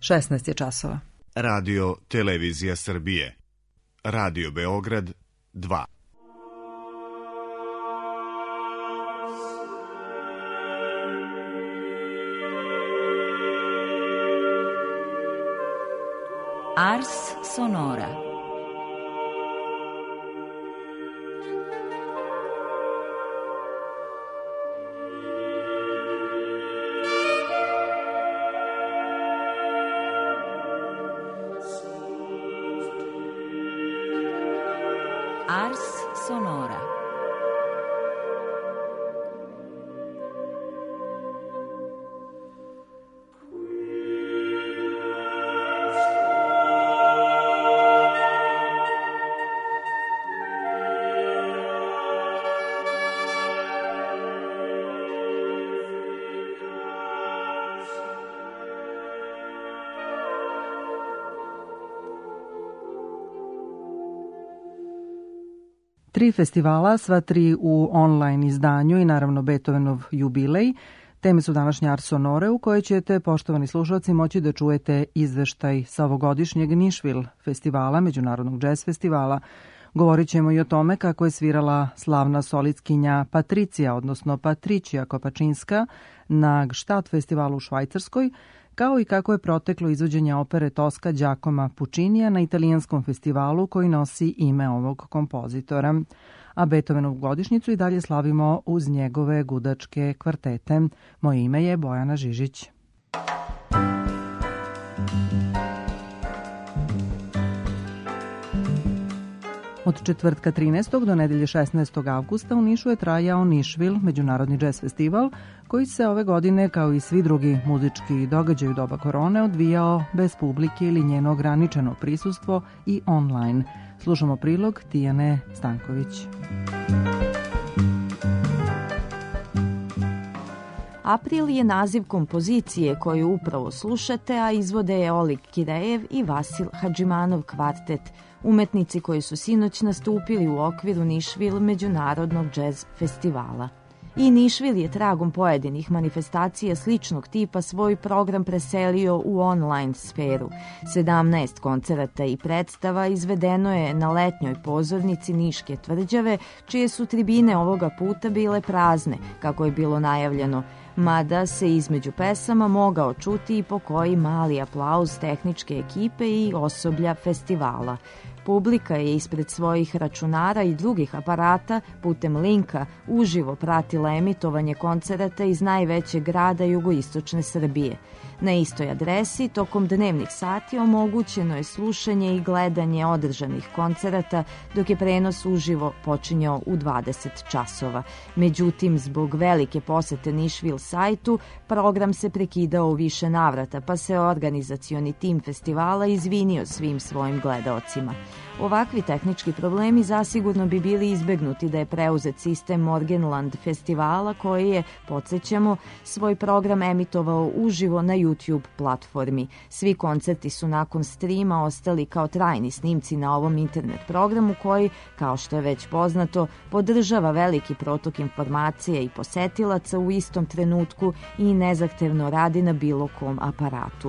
16 je časova. Radio Televizija Srbije. Radio Beograd 2. Ars Sonora. Ars Sonora. Tri festivala, sva tri u online izdanju i naravno Beethovenov jubilej. Teme su današnje Ars Sonore u kojoj ćete, poštovani slušalci, moći da čujete izveštaj sa ovogodišnjeg Nišvil festivala, međunarodnog džez festivala. Govorit ćemo i o tome kako je svirala slavna solistkinja Patricija, odnosno Patricija Kopačinska na Gstaad festivalu u Švajcarskoj, kao i kako je proteklo izvođenje opere Toska Giacomo Puccinija na italijanskom festivalu koji nosi ime ovog kompozitora. A Beethovenovu godišnjicu i dalje slavimo uz njegove gudačke kvartete. Moje ime je Bojana Žižić. Od četvrtka 13. do nedelje 16. avgusta u Nišu je trajao Nišvil, međunarodni džez festival, koji se ove godine, kao i svi drugi muzički događaji u doba korone, odvijao bez publike ili njeno ograničeno prisustvo i online. Slušamo prilog Tijane Stanković. April je naziv kompozicije koju upravo slušate, a izvode je Oleg Kirejev i Vasil Hadžimanov kvartet, umetnici koji su sinoć nastupili u okviru Nišvil međunarodnog džez festivala. I Nišvil je tragom pojedinih manifestacija sličnog tipa svoj program preselio u online sferu. 17 koncerata i predstava izvedeno je na letnjoj pozornici Niške tvrđave, čije su tribine ovoga puta bile prazne, kako je bilo najavljeno, mada se između pesama mogao čuti i po koji mali aplauz tehničke ekipe i osoblja festivala. Publika je ispred svojih računara i drugih aparata putem linka uživo pratila emitovanje koncerata iz najvećeg grada jugoistočne Srbije. Na istoj adresi tokom dnevnih sati omogućeno je slušanje i gledanje održanih koncerata, dok je prenos uživo počinjao u 20 časova. Međutim, zbog velike posete Nišvil sajtu, program se prekidao u više navrata, pa se organizacioni tim festivala izvinio svim svojim gledaocima. Ovakvi tehnički problemi zasigurno bi bili izbegnuti da je preuzet sistem Morgenland festivala koji je, podsjećamo, svoj program emitovao uživo na YouTube platformi. Svi koncerti su nakon streama ostali kao trajni snimci na ovom internet programu koji, kao što je već poznato, podržava veliki protok informacija i posetilaca u istom trenutku i nezahtevno radi na bilo kom aparatu.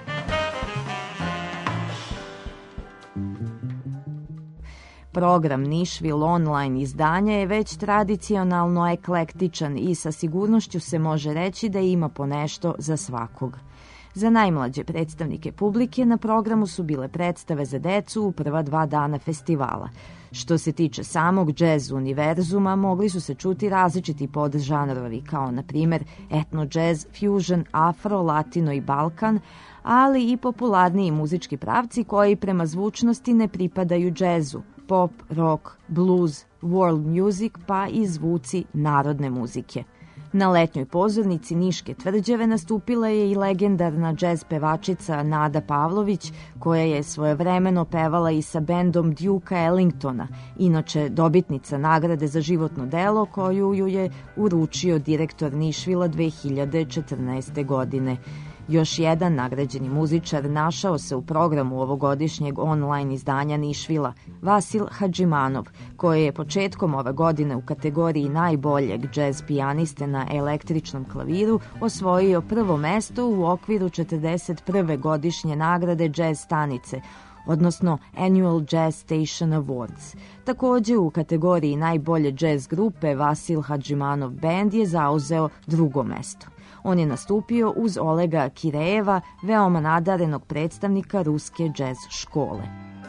Program Nišvil online izdanja je već tradicionalno eklektičan i sa sigurnošću se može reći da ima ponešto za svakog. Za najmlađe predstavnike publike na programu su bile predstave za decu u prva 2 dana festivala. Što se tiče samog džez univerzuma, mogli su se čuti različiti podžanrovi, kao na primjer etno džez, fusion, afro, latino i balkan, ali i popularniji muzički pravci koji prema zvučnosti ne pripadaju džezu, pop, rock, blues, world music pa i zvuci narodne muzike. Na letnjoj pozornici Niške tvrđave nastupila je i legendarna džez pevačica Nada Pavlović, koja je svojevremeno pevala i sa bendom Duke Ellingtona, inače dobitnica nagrade za životno delo koju ju je uručio direktor Nišvila 2014. godine. Još jedan nagrađeni muzičar našao se u programu ovogodišnjeg online izdanja Nišvila, Vasil Hadžimanov, koji je početkom ove godine u kategoriji najboljeg džez pijaniste na električnom klaviru osvojio prvo mesto u okviru 41. godišnje nagrade džez stanice, odnosno Annual Jazz Station Awards. Takođe u kategoriji najbolje džez grupe Vasil Hadžimanov Band je zauzeo drugo mesto. On je nastupio uz Olega Kirejeva, veoma nadarenog predstavnika ruske džez škole.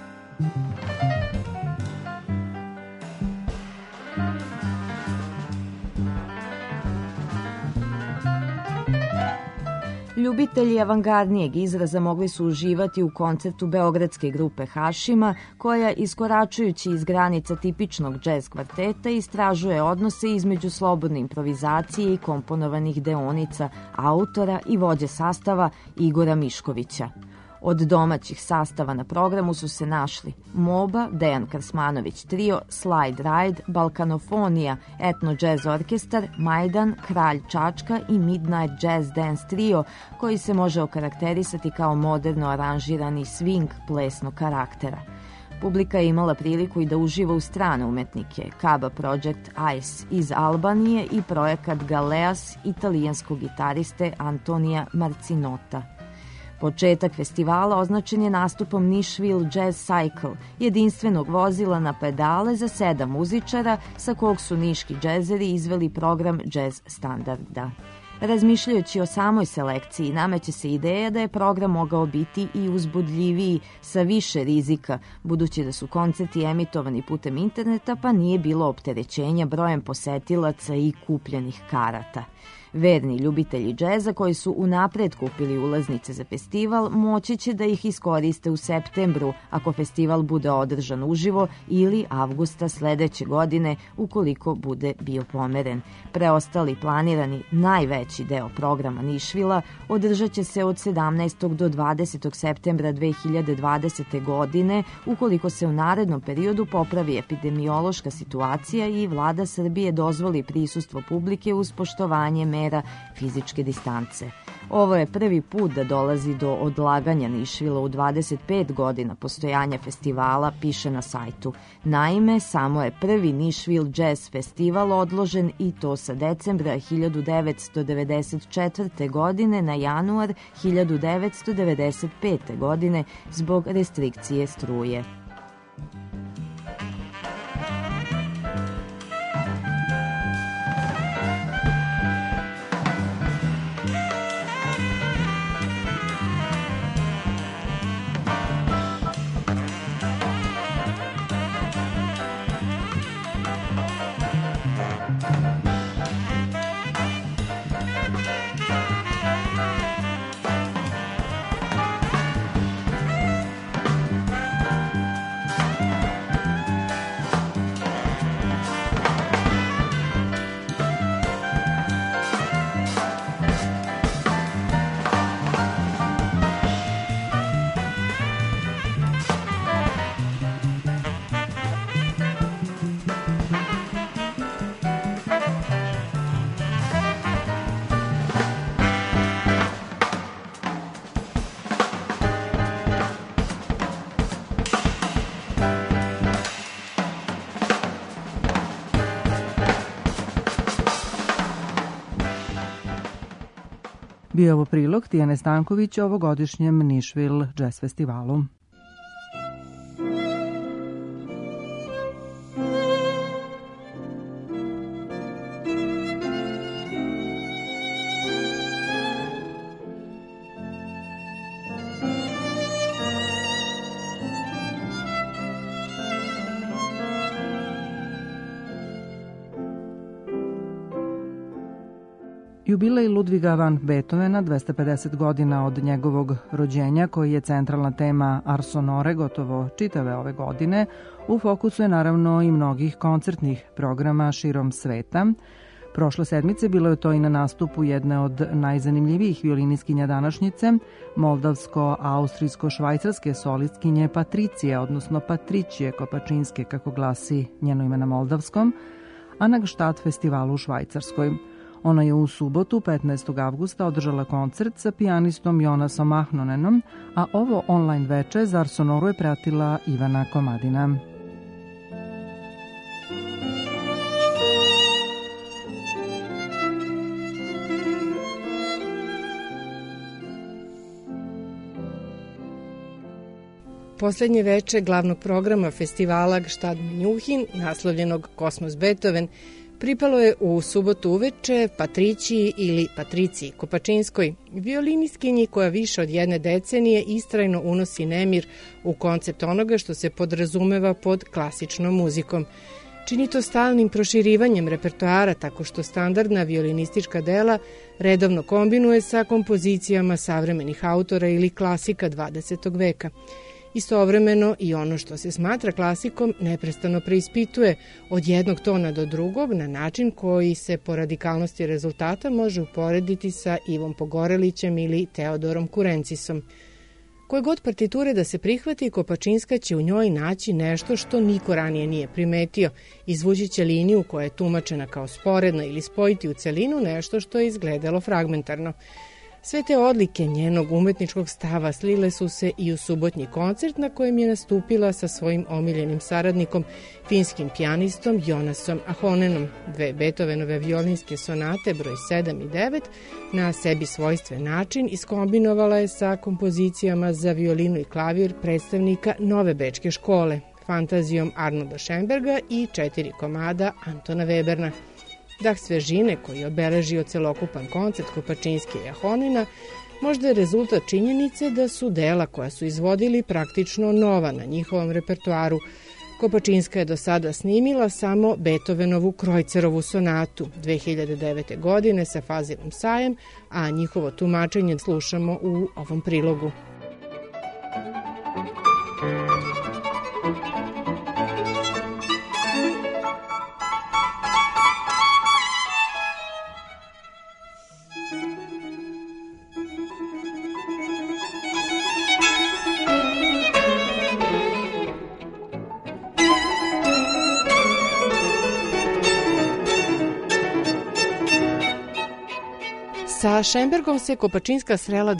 Ljubitelji avangardnijeg izraza mogli su uživati u koncertu beogradske grupe Hašima, koja, iskoračujući iz granica tipičnog džez kvarteta, istražuje odnose između slobodne improvizacije i komponovanih deonica autora i vođe sastava Igora Miškovića. Od domaćih sastava na programu su se našli Moba, Dejan Krsmanović trio, Slide Ride, Balkanofonija, Etno Jazz Orkestar, Majdan, Kralj Čačka i Midnight Jazz Dance trio, koji se može okarakterisati kao moderno aranžirani swing plesnog karaktera. Publika je imala priliku i da uživa u strane umetnike, Kaba Project Ice iz Albanije i projekat Galeas italijanskog gitariste Antonija Marcinota. Početak festivala označen je nastupom Nashville Jazz Cycle, jedinstvenog vozila na pedale za 7 muzičara, sa kog su niški džezeri izveli program jazz standarda. Razmišljajući o samoj selekciji, nameće se ideja da je program mogao biti i uzbudljiviji sa više rizika, budući da su koncerti emitovani putem interneta, pa nije bilo opterećenja brojem posetilaca i kupljenih karata. Verni ljubitelji džeza koji su unapred kupili ulaznice za festival moći će da ih iskoriste u septembru ako festival bude održan uživo ili avgusta sledeće godine ukoliko bude bio pomeren. Preostali planirani najveći deo programa Nišvila održat će se od 17. do 20. septembra 2020. godine ukoliko se u narednom periodu popravi epidemiološka situacija i vlada Srbije dozvoli prisustvo publike uz poštovanje mera fizičke distance. Ovo je prvi put da dolazi do odlaganja Nišvila u 25 godina postojanja festivala, piše na sajtu. Naime, samo je prvi Nashville Jazz Festival odložen i to sa decembra 1994. godine na januar 1995. godine zbog restrikcije struje. Bio je ovo prilog Tijane Stanković o ovogodišnjem Nashville Jazz Festivalu. Jubilej Ludviga van Beethovena, 250 godina od njegovog rođenja, koji je centralna tema Ars Sonore gotovo čitave ove godine, u fokusu je naravno i mnogih koncertnih programa širom sveta. Prošle sedmice bilo je to i na nastupu jedne od najzanimljivijih violiniskinja današnjice, moldavsko-austrijsko-švajcarske solistkinje Patricije, odnosno Patricije Kopačinske, kako glasi njeno ime na moldavskom, a na Gstaad festivalu u Švajcarskoj. Ona je u subotu, 15. avgusta, održala koncert sa pijanistom Jonasom Ahnonenom, a ovo online veče za Ars Sonoru je pratila Ivana Komadina. Poslednje veče glavnog programa festivala Gstaad Menjuhin, naslovljenog Kosmos Beethoven, pripalo je u subotu uveče Patriciji ili Patriciji Kopačinskoj, violinistkinji koja više od jedne decenije istrajno unosi nemir u koncept onoga što se podrazumeva pod klasičnom muzikom. Čini to stalnim proširivanjem repertoara tako što standardna violinistička dela redovno kombinuje sa kompozicijama savremenih autora ili klasika 20. veka. Istovremeno i ono što se smatra klasikom neprestano preispituje od jednog tona do drugog na način koji se po radikalnosti rezultata može uporediti sa Ivom Pogorelićem ili Teodorom Kurencisom. Koje god partiture da se prihvati, Kopačinska će u njoj naći nešto što niko ranije nije primetio, izvući će liniju koja je tumačena kao sporedna ili spojiti u celinu nešto što je izgledalo fragmentarno. Sve te odlike njenog umetničkog stava slile su se i u subotnji koncert na kojem je nastupila sa svojim omiljenim saradnikom, finskim pijanistom Jonasom Ahonenom. Dve Beethovenove violinske sonate broj 7 i 9 na sebi svojstven način iskombinovala je sa kompozicijama za violinu i klavir predstavnika nove bečke škole, fantazijom Arnolda Schoenberga i 4 komada Antona Weberna. Dah svežine koji je obeležio celokupan koncert Kopačinske i Ahonena možda je rezultat činjenice da su dela koja su izvodili praktično nova na njihovom repertoaru. Kopačinska je do sada snimila samo Beethovenovu Kreuzerovu sonatu 2009. godine sa Fazilom Sajem, a njihovo tumačenje slušamo u ovom prilogu. Sa Schoenbergom se Kopačinska srela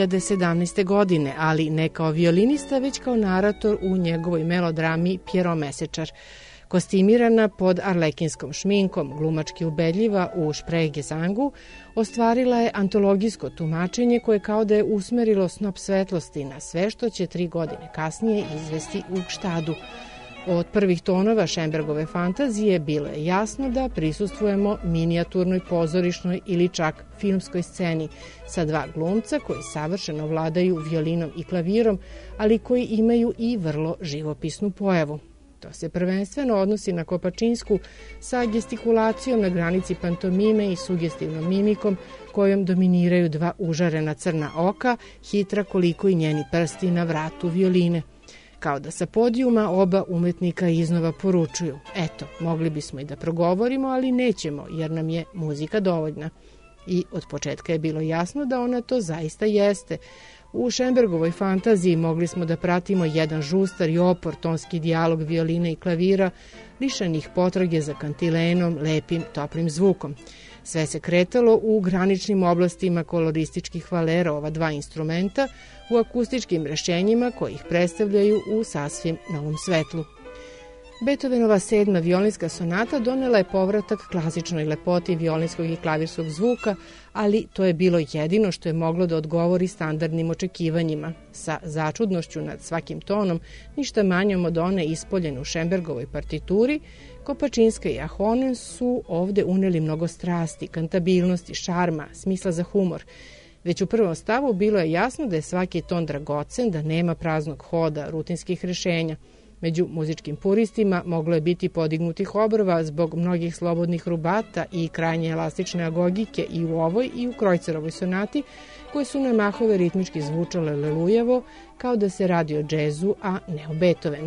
2017. godine, ali ne kao violinista, već kao narator u njegovoj melodrami Pierrot Mesečar. Kostimirana pod arlekinskom šminkom, glumački ubedljiva u Sprechgesangu, ostvarila je antologijsko tumačenje koje kao da je usmerilo snop svetlosti na sve što će 3 godine kasnije izvesti u Gstaadu. Od prvih tonova Schoenbergove fantazije bilo je jasno da prisustvujemo minijaturnoj pozorišnoj ili čak filmskoj sceni sa 2 glumca koji savršeno vladaju violinom i klavirom, ali koji imaju i vrlo živopisnu pojavu. To se prvenstveno odnosi na Kopačinsku sa gestikulacijom na granici pantomime i sugestivnom mimikom kojom dominiraju 2 užarena crna oka, hitra koliko i njeni prsti na vratu violine. Kao da sa podijuma oba umetnika iznova poručuju: eto, mogli bismo i da progovorimo, ali nećemo jer nam je muzika dovoljna. I od početka je bilo jasno da ona to zaista jeste. U Schoenbergovoj fantaziji mogli smo da pratimo jedan žustar i opor tonski dijalog violine i klavira, lišenih potrage za kantilenom, lepim, toplim zvukom. Sve se kretalo u graničnim oblastima kolorističkih valera ova 2 instrumenta, u akustičkim rešenjima koji ih predstavljaju u sasvim novom svetlu. Beethovenova 7. violinska sonata donela je povratak klasičnoj lepoti violinskog i klavirskog zvuka, ali to je bilo jedino što je moglo da odgovori standardnim očekivanjima. Sa začudnošću nad svakim tonom, ništa manjom od one ispoljene u Schoenbergovoj partituri, Kopačinska i Ahonen su ovde uneli mnogo strasti, kantabilnosti, šarma, smisla za humor. Već u prvom stavu bilo je jasno da je svaki ton dragocen, da nema praznog hoda, rutinskih rešenja. Među muzičkim puristima moglo je biti podignutih obrva zbog mnogih slobodnih rubata i krajnje elastične agogike i u ovoj i u Kreuzerovoj sonati, koje su na mahove ritmički zvučale lelujavo, kao da se radi o džezu, a ne o Beethovenu.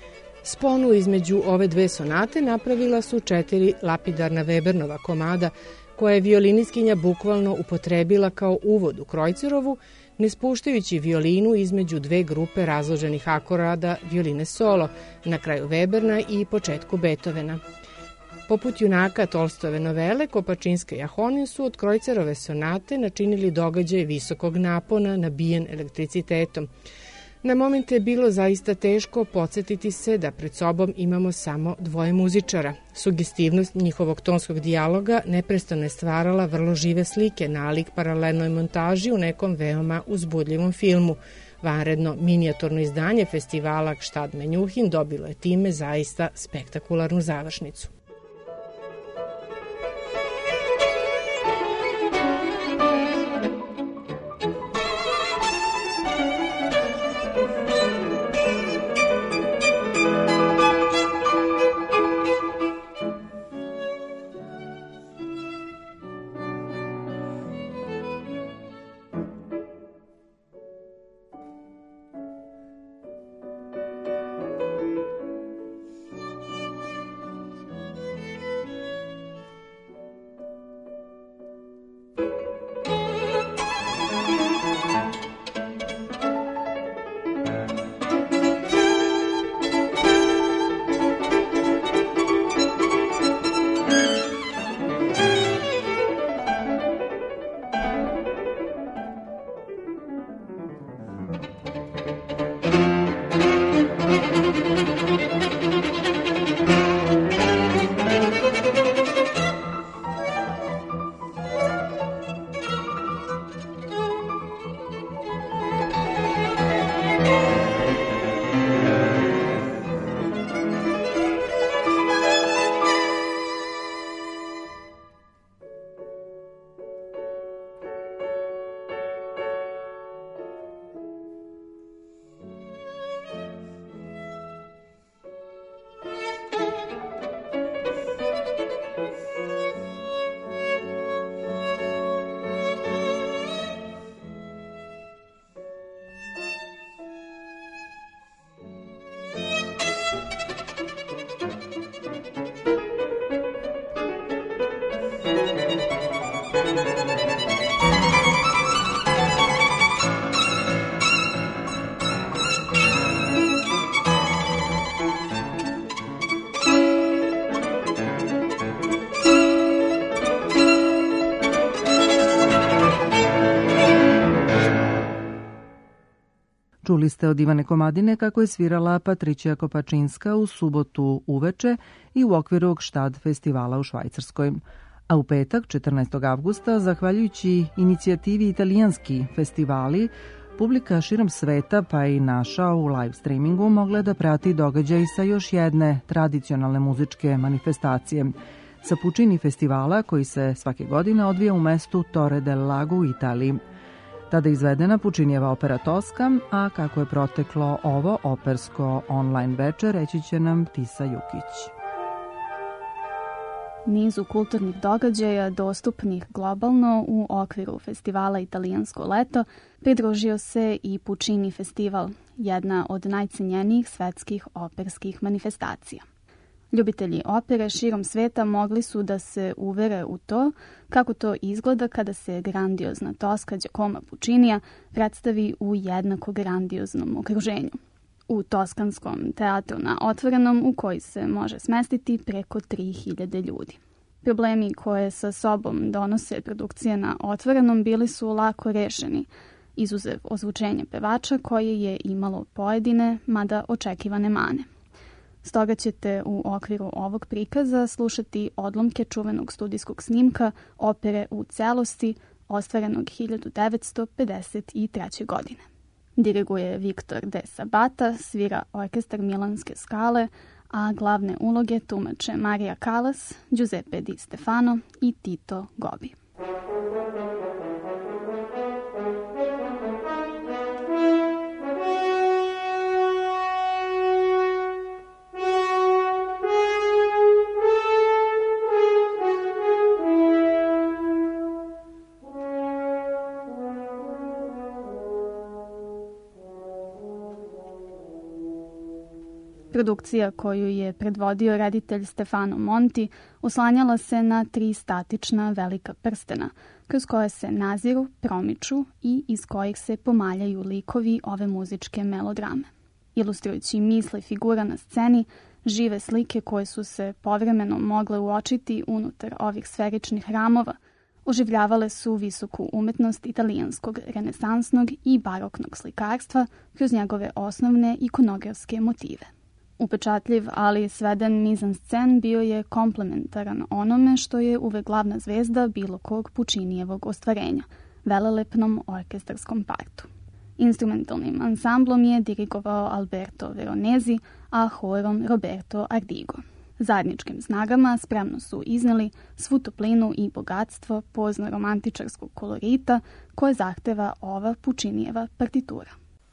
Sponu između ove 2 sonate napravila su 4 lapidarna Webernova komada, koja je violinistkinja bukvalno upotrebila kao uvod u Kreuzerovu, ne spuštajući violinu između 2 grupe razloženih akorada violine solo, na kraju Weberna i početku Beethovena. Poput junaka Tolstojeve novele, Kopačinska i Ahonin su od Krojcerove sonate načinili događaj visokog napona nabijen elektricitetom. Na momente je bilo zaista teško podsjetiti se da pred sobom imamo samo dvoje muzičara. Sugestivnost njihovog tonskog dijaloga neprestano je stvarala vrlo žive slike nalik paralelnoj montaži u nekom veoma uzbudljivom filmu. Vanredno minijaturno izdanje festivala Gstad Menjuhin dobilo je time zaista spektakularnu završnicu. Čuli ste od Ivane Komadine kako je svirala Patricija Kopačinska u subotu uveče i u okviru Gstad festivala u Švajcarskoj. A u petak, 14. avgusta, zahvaljujući inicijativi Italijanski festivali, publika širom sveta, pa i naša u live streamingu, mogla da prati događaj sa još jedne tradicionalne muzičke manifestacije, sa Puccini festivala koji se svake godine odvija u mestu Torre del Lago u Italiji. Tada je izvedena Puccinijeva opera Toska, a kako je proteklo ovo opersko online večer, reći će nam Tisa Jukić. Nizu kulturnih događaja dostupnih globalno u okviru festivala Italijansko leto pridružio se i Puccini festival, jedna od najcenjenijih svetskih operskih manifestacija. Ljubitelji opere širom sveta mogli su da se uvere u to kako to izgleda kada se grandiozna Toska Giacomo Puccinija predstavi u jednako grandioznom okruženju. U Toskanskom teatru na otvorenom u koji se može smestiti preko 3000 ljudi. Problemi koje sa sobom donose produkcije na otvorenom bili su lako rešeni, izuzev ozvučenja pevača koje je imalo pojedine, mada očekivane mane. Stoga ćete u okviru ovog prikaza slušati odlomke čuvenog studijskog snimka opere u celosti, ostvarenog 1953. godine. Diriguje Viktor de Sabata, svira orkestar Milanske Skale, a glavne uloge tumače Marija Callas, Giuseppe Di Stefano i Tito Gobbi. Produkcija koju je predvodio reditelj Stefano Monti oslanjala se na 3 statična velika prstena, kroz koje se naziru, promiču i iz kojih se pomaljaju likovi ove muzičke melodrame. ilustrujući misli figura na sceni, žive slike koje su se povremeno mogle uočiti unutar ovih sferičnih ramova, oživljavale su visoku umetnost italijanskog renesansnog i baroknog slikarstva kroz njegove osnovne ikonografske motive. Upečatljiv, ali sveden mizanscen bio je komplementaran onome što je uvek glavna zvezda bilo kog Pučinijevog ostvarenja, velelepnom orkestarskom partu. Instrumentalnim ansamblom je dirigovao Alberto Veronesi, a horom Roberto Ardigo. Zajedničkim snagama spremno su izneli svu toplinu i bogatstvo pozno-romantičarskog kolorita koje zahteva ova Pučinijeva partitura.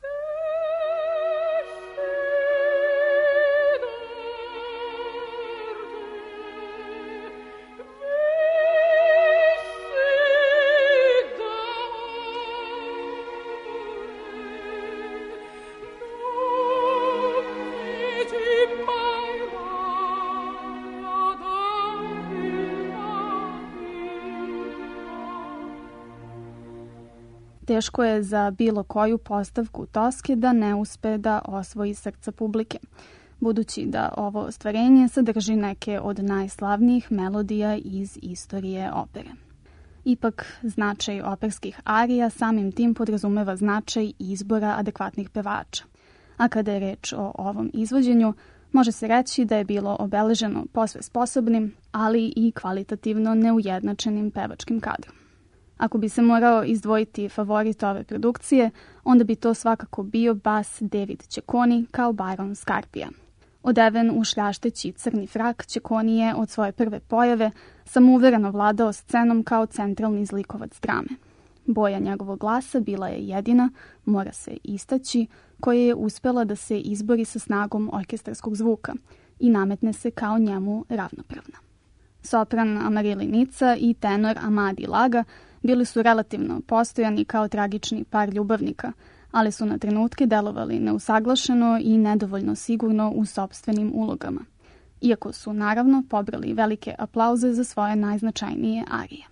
Teško je za bilo koju postavku Toske da ne uspe da osvoji srca publike, budući da ovo ostvarenje sadrži neke od najslavnijih melodija iz istorije opere. Ipak, značaj operskih arija samim tim podrazumeva značaj izbora adekvatnih pevača. A kada je reč o ovom izvođenju, može se reći da je bilo obeleženo posve sposobnim, ali i kvalitativno neujednačenim pevačkim kadrom. Ako bi se morao izdvojiti favorit ove produkcije, onda bi to svakako bio bas David Cecconi kao Baron Scarpia. Odeven u šljašteći crni frak, Cecconi je od svoje prve pojave samouvereno vladao scenom kao centralni zlikovac drame. Boja njegovog glasa bila je jedina, mora se istaći, koja je uspela da se izbori sa snagom orkestarskog zvuka i nametne se kao njemu ravnopravna. Sopran Amarili Nica i tenor Amadi Laga bili su relativno postojani kao tragični par ljubavnika, ali su na trenutke delovali neusaglašeno i nedovoljno sigurno u sopstvenim ulogama, iako su naravno pobrali velike aplauze za svoje najznačajnije arije.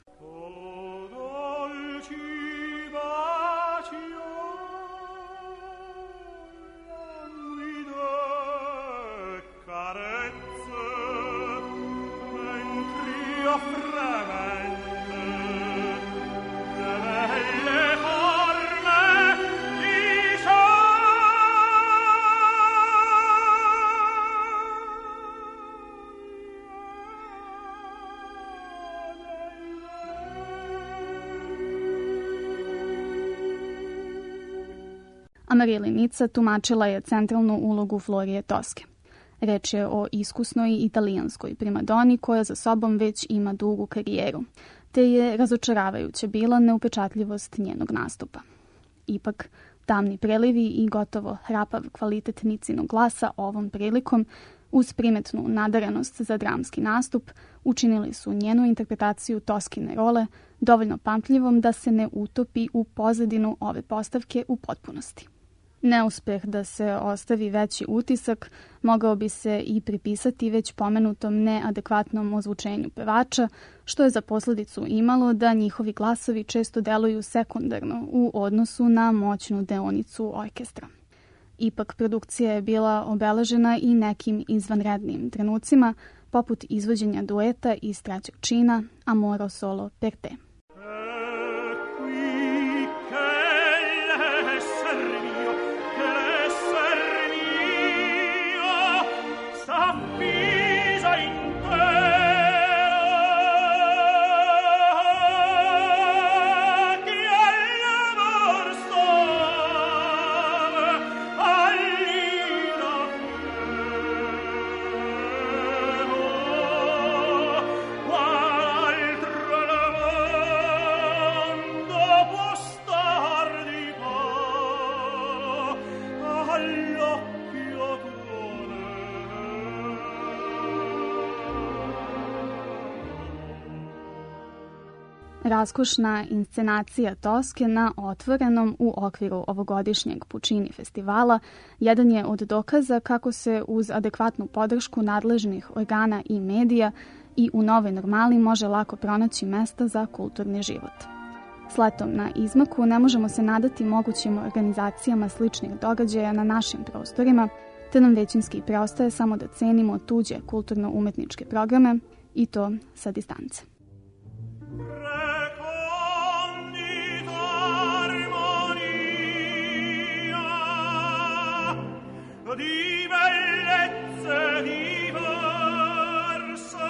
Amarili Nica tumačila je centralnu ulogu Florije Toske. Reč je o iskusnoj italijanskoj primadoni koja za sobom već ima dugu karijeru, te je razočaravajuće bila neupečatljivost njenog nastupa. Ipak, tamni prelivi i gotovo hrapav kvalitet Nicinog glasa ovom prilikom, uz primetnu nadarenost za dramski nastup, učinili su njenu interpretaciju Toskine role dovoljno pamtljivom da se ne utopi u pozadinu ove postavke u potpunosti. Neuspeh da se ostavi veći utisak mogao bi se i pripisati već pomenutom neadekvatnom ozvučenju pevača, što je za posledicu imalo da njihovi glasovi često deluju sekundarno u odnosu na moćnu deonicu orkestra. Ipak produkcija je bila obeležena i nekim izvanrednim trenucima, poput izvođenja dueta iz trećeg čina Amoro solo per te. Raskošna inscenacija Toske na otvorenom u okviru ovogodišnjeg Pučini festivala jedan je od dokaza kako se uz adekvatnu podršku nadležnih organa i medija i u novoj normali može lako pronaći mesta za kulturni život. S letom na izmaku ne možemo se nadati mogućim organizacijama sličnih događaja na našim prostorima, te nam većinski preostaje samo da cenimo tuđe kulturno-umetničke programe i to sa distance. Di bellezze diverse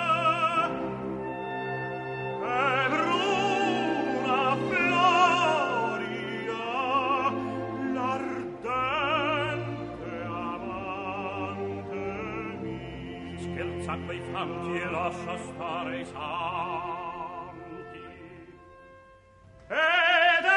e bruna floria l'ardente amante mi scherza quei fanti e lascia stare i santi ed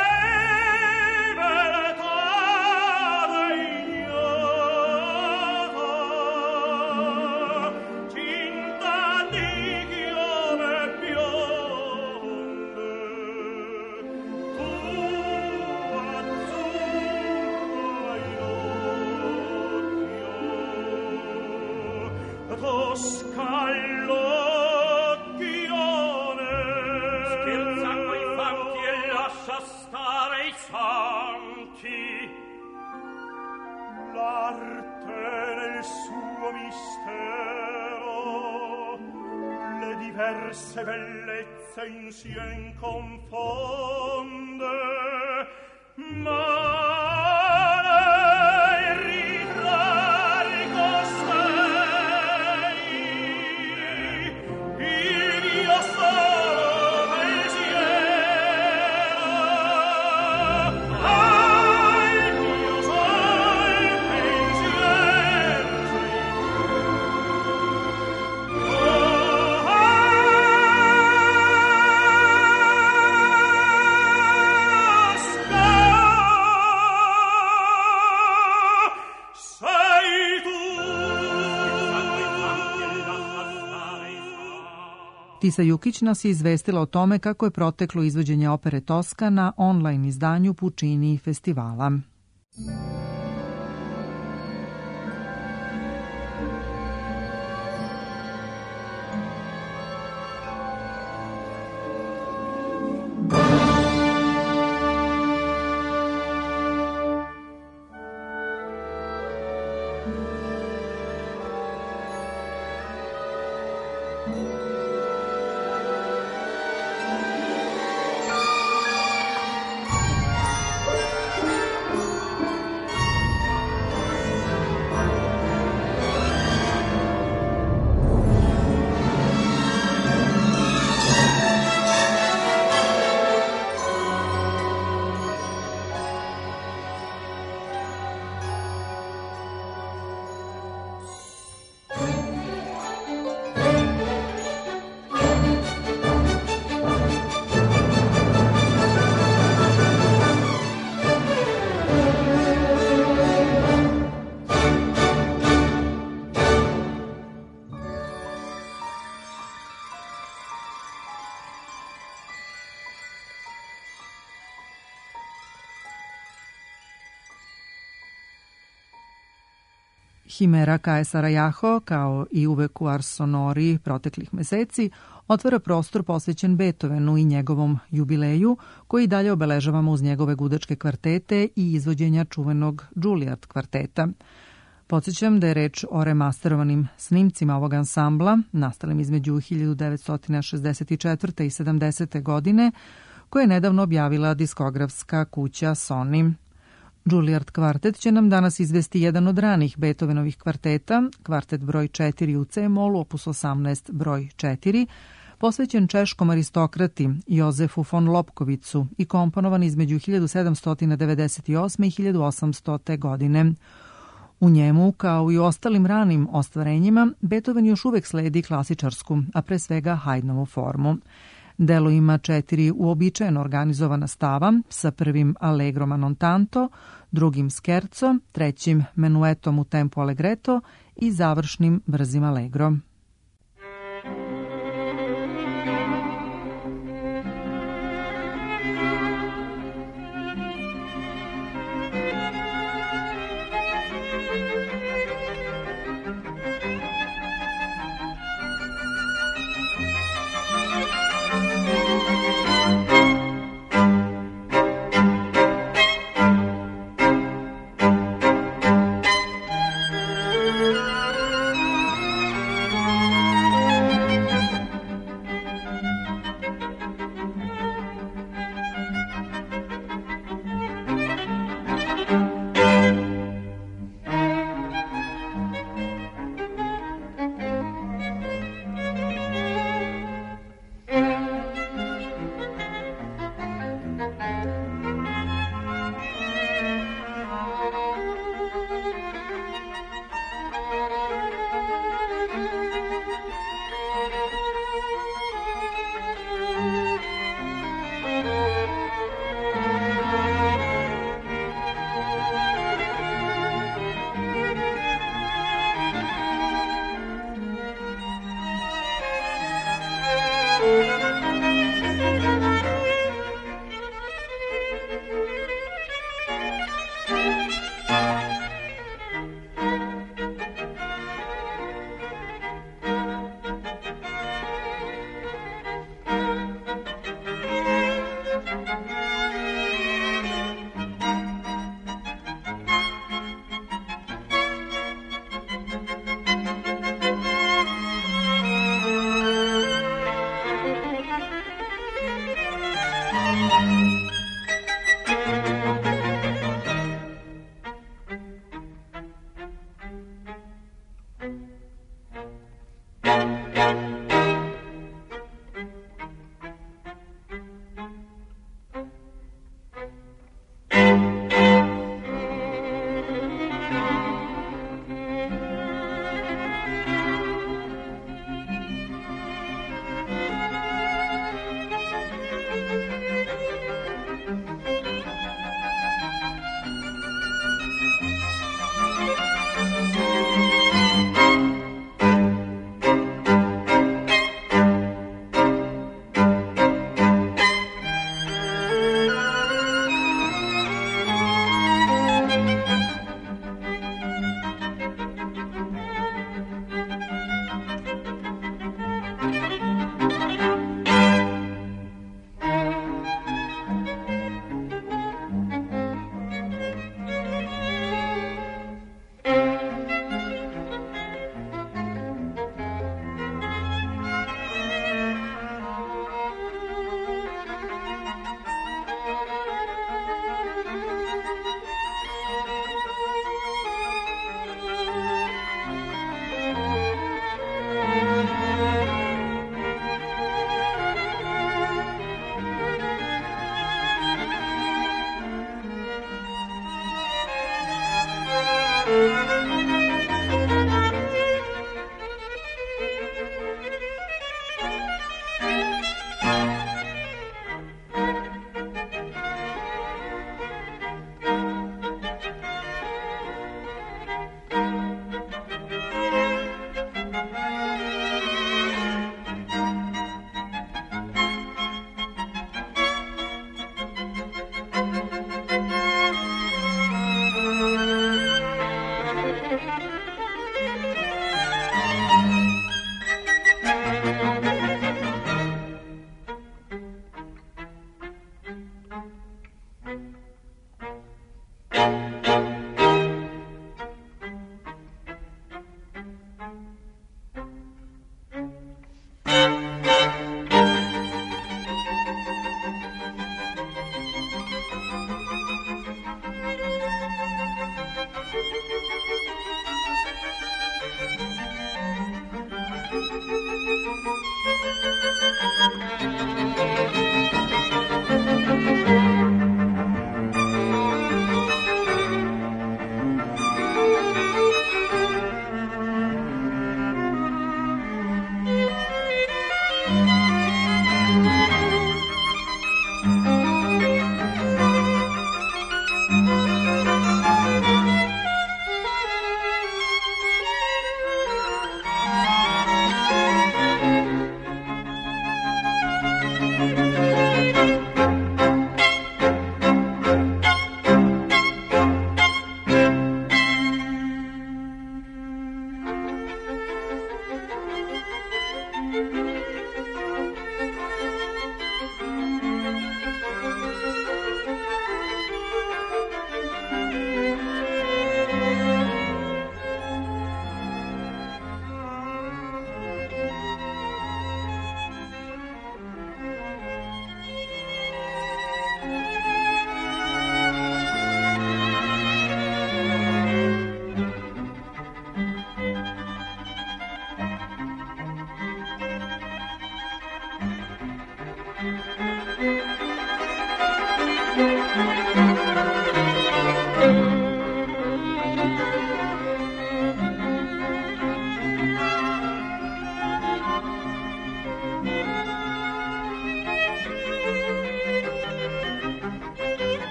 diverse bellezze insieme confonde, ma lei ritrarre costei il mio solo pensiero, il mio solo pensiero. Tisa Jukić nas je izvestila o tome kako je proteklo izvođenje opere Toska na online izdanju Puccini festivala. Himera Caesara Jaho, kao i uvek u Ars Sonori proteklih meseci, otvara prostor posvećen Beethovenu i njegovom jubileju, koji dalje obeležavamo uz njegove gudačke kvartete i izvođenja čuvenog Juilliard kvarteta. Podsjećam da je reč o remasterovanim snimcima ovog ansambla, nastalim između 1964. i 70. godine, koje je nedavno objavila diskografska kuća Sony. Juilliard kvartet će nam danas izvesti jedan od ranih Beethovenovih kvarteta, kvartet broj 4 u C-molu, opus 18 broj 4, posvećen češkom aristokrati Jozefu von Lobkovicu i komponovan između 1798. i 1800. godine. U njemu, kao i u ostalim ranim ostvarenjima, Beethoven još uvek sledi klasičarsku, a pre svega Haydnovu formu. Delo ima 4 uobičajeno organizovana stava, sa prvim allegrom a non tanto, drugim scherzo, trećim menuetom u tempo allegretto i završnim brzim allegrom.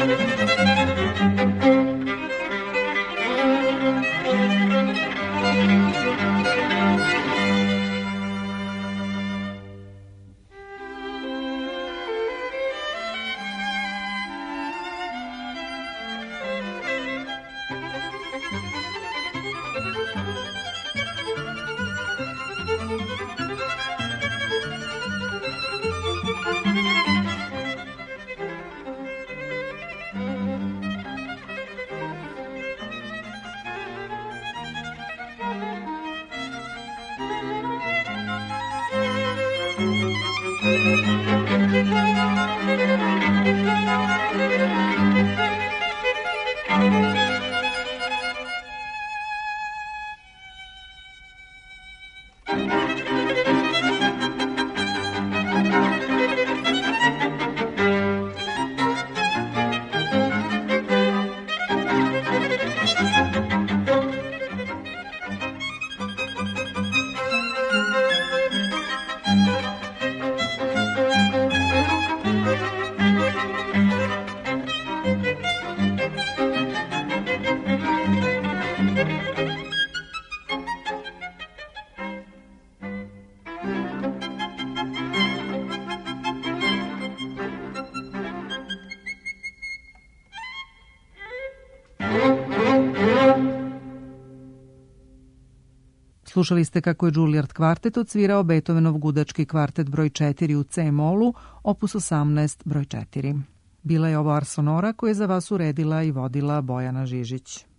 Slušali ste kako je Juilliard kvartet odsvirao Beethovenov gudački kvartet broj 4 u C-molu, opus 18 broj 4. Bila je ovo Ars Sonora koju je za vas uredila i vodila Bojana Žižić.